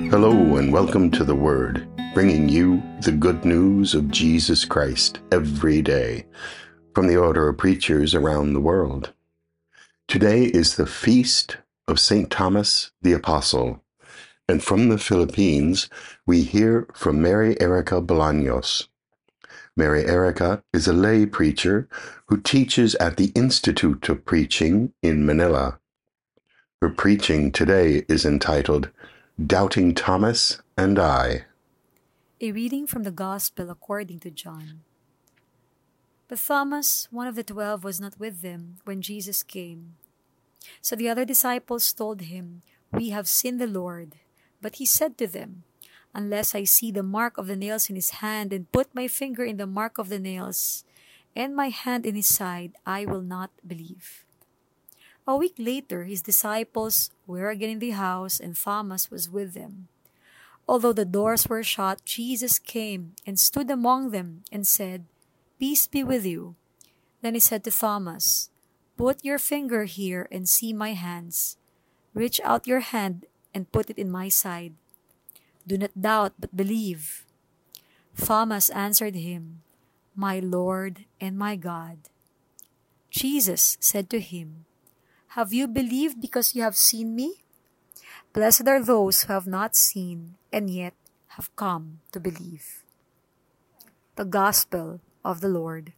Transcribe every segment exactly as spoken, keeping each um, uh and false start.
Hello and welcome to The Word, bringing you the good news of Jesus Christ every day from the order of preachers around the world. Today is the feast of Saint Thomas the Apostle, and from the Philippines we hear from Mary Erica Bolaños. Mary Erica is a lay preacher who teaches at the Institute of Preaching in Manila. Her preaching today is entitled Doubting Thomas and I. A reading from the Gospel according to John. But Thomas, one of the twelve, was not with them when Jesus came. So the other disciples told him, "We have seen the Lord." But he said to them, "Unless I see the mark of the nails in his hand, and put my finger in the mark of the nails, and my hand in his side, I will not believe." A week later, his disciples were again in the house, and Thomas was with them. Although the doors were shut, Jesus came and stood among them and said, "Peace be with you." Then he said to Thomas, "Put your finger here and see my hands. Reach out your hand and put it in my side. Do not doubt, but believe." Thomas answered him, "My Lord and my God." Jesus said to him, "Have you believed because you have seen me? Blessed are those who have not seen and yet have come to believe." The Gospel of the Lord.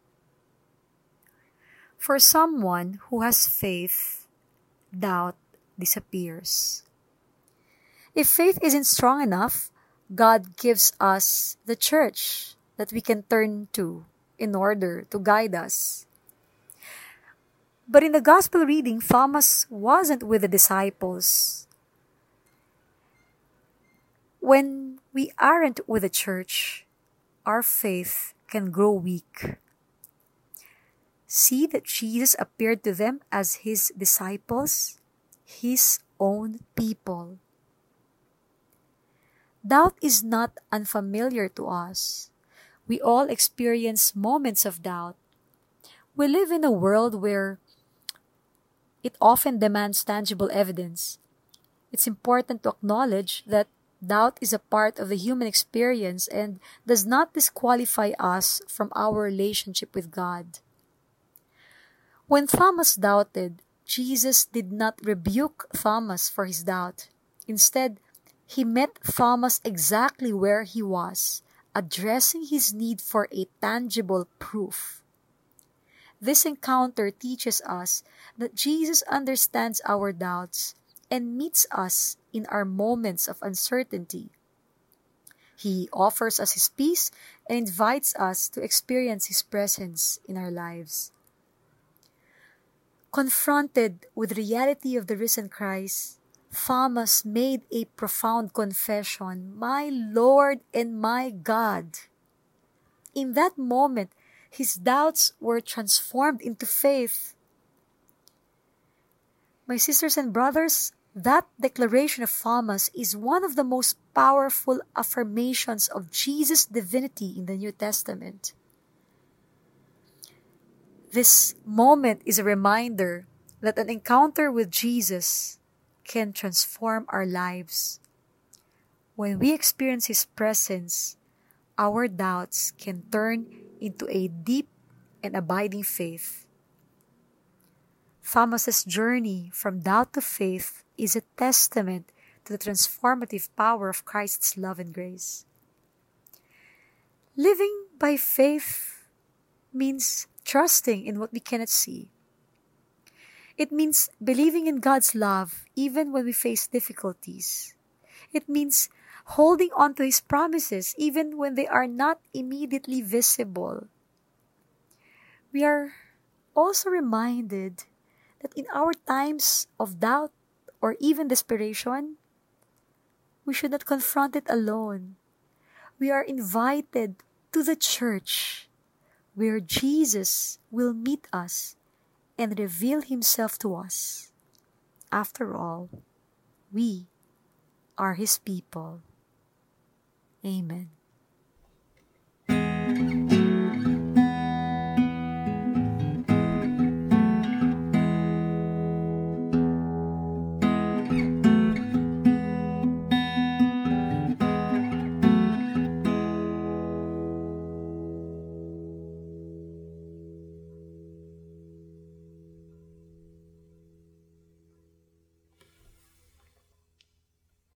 For someone who has faith, doubt disappears. If faith isn't strong enough, God gives us the church that we can turn to in order to guide us. But in the Gospel reading, Thomas wasn't with the disciples. When we aren't with the church, our faith can grow weak. See that Jesus appeared to them as his disciples, his own people. Doubt is not unfamiliar to us. We all experience moments of doubt. We live in a world where it often demands tangible evidence. It's important to acknowledge that doubt is a part of the human experience and does not disqualify us from our relationship with God. When Thomas doubted, Jesus did not rebuke Thomas for his doubt. Instead, he met Thomas exactly where he was, addressing his need for a tangible proof. This encounter teaches us that Jesus understands our doubts and meets us in our moments of uncertainty. He offers us his peace and invites us to experience his presence in our lives. Confronted with the reality of the risen Christ, Thomas made a profound confession, "My Lord and my God." In that moment, his doubts were transformed into faith. My sisters and brothers, that declaration of Thomas is one of the most powerful affirmations of Jesus' divinity in the New Testament. This moment is a reminder that an encounter with Jesus can transform our lives. When we experience his presence, our doubts can turn into a deep and abiding faith. Thomas's journey from doubt to faith is a testament to the transformative power of Christ's love and grace. Living by faith means trusting in what we cannot see. It means believing in God's love even when we face difficulties. It means holding on to his promises even when they are not immediately visible. We are also reminded that in our times of doubt or even desperation, we should not confront it alone. We are invited to the church where Jesus will meet us and reveal himself to us. After all, we are his people. Amen.